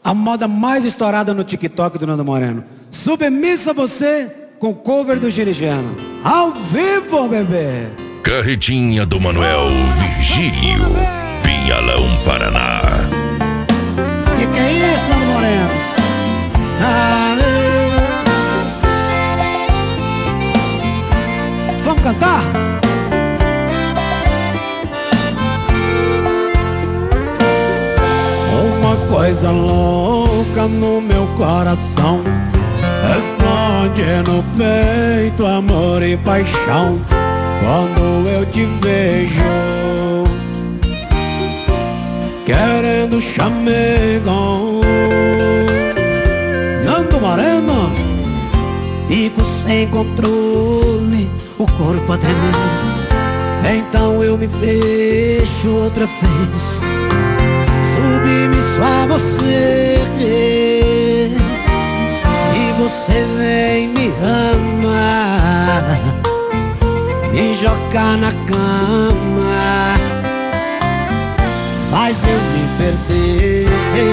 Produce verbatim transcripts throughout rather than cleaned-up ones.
A moda mais estourada no TikTok do Nando Moreno. Submissa você com cover do Girigeno. Ao vivo, bebê. Carretinha do Manuel Virgílio, Pinhalão, Paraná. Que que é isso, Nando Moreno? Ah, vamos cantar? Uma coisa louca no meu coração explode no peito, amor e paixão. Quando eu te vejo querendo chamego, Nando Moreno, fico sem controle, o corpo a tremer. Então eu me fecho outra vez, submisso a você, e você vem me amar, me jogar na cama, faz eu me perder.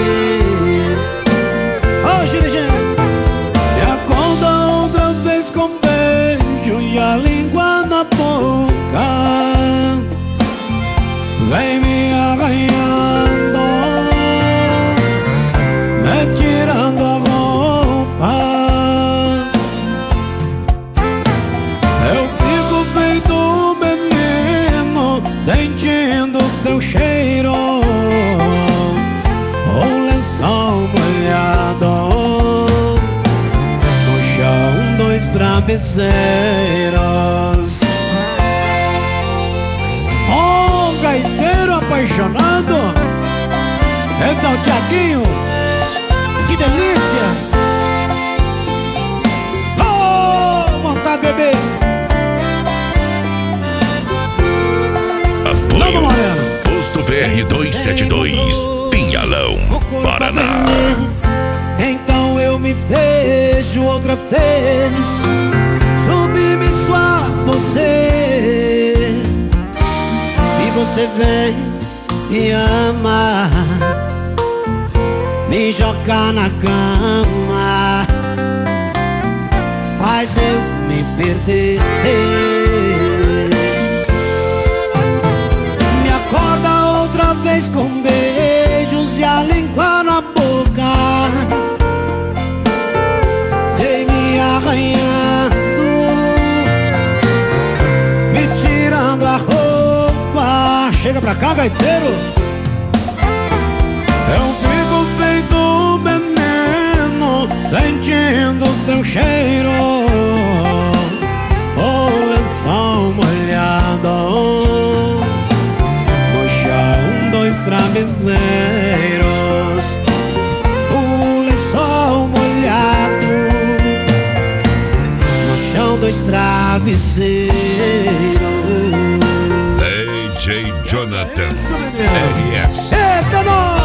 Ô oh, Girigeno, me acorda outra vez com beijo e a língua na boca, vem me arranhando, me tirando a roupa. Eu fico feito menino, sentindo teu cheiro, o lençol molhado, no chão dois travesseiros. Oh, gaiteiro apaixonado, esse é o Tiaguinho, que delícia! Oh, vontade, bebê! Apoio Posto P R duzentos e setenta e dois, Pinhalão, Paraná. Então eu me vejo outra vez, submisso a você, e você vem me amar, me jogar na cama, faz eu me perder. Me acorda outra vez com beijos e a língua na boca, vem me arranhando, me tirando a roupa. Chega pra cá, gaiteiro. Eu fico feito menino, sentindo teu cheiro, o lençol molhado, no chão dois travesseiros, o lençol molhado, no chão dois travesseiros. D J Jonathan R S. Eita, nós!